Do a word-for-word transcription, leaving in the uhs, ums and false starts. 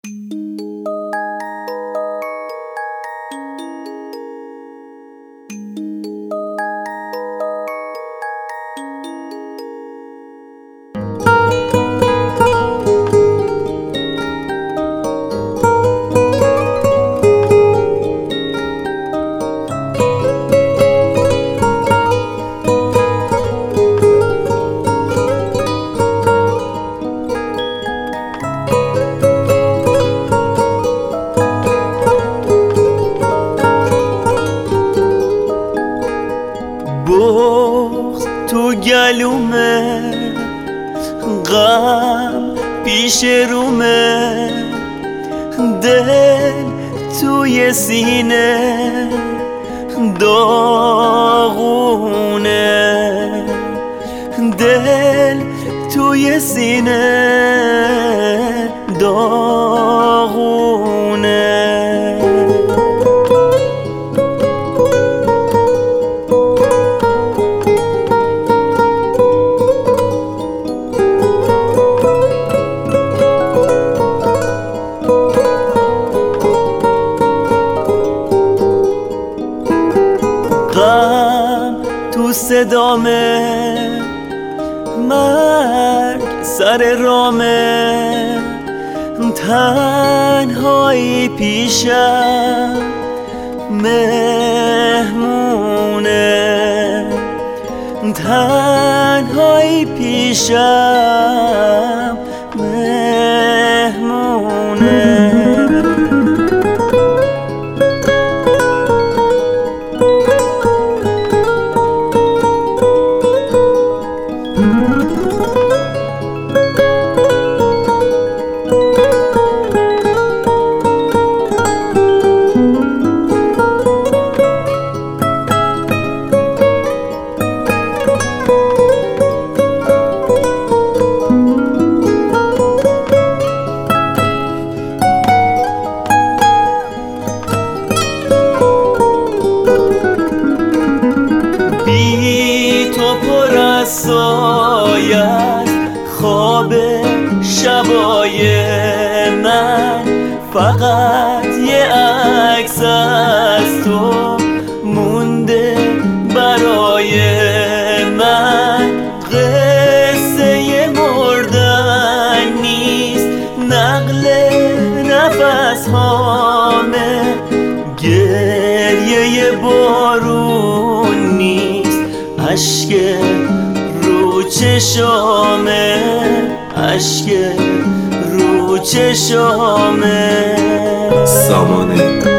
بغض تو گلومه، غم پیش رومه، دل توی سینه داغونه، دل توی سینه داغونه. غم تو صدامه، مرگ سر رامه، تنهایی پیشم مهمونه، تنهایی پیشم مهمونه. بی تو پر از سایه است خواب شبای من، فقط یه عکس از تو مونده برای من. قصه مردن نیست، نقل نفس هامه، گریه بارون نیست، اشک رو چشامه، اشک رو چشامه. سامانه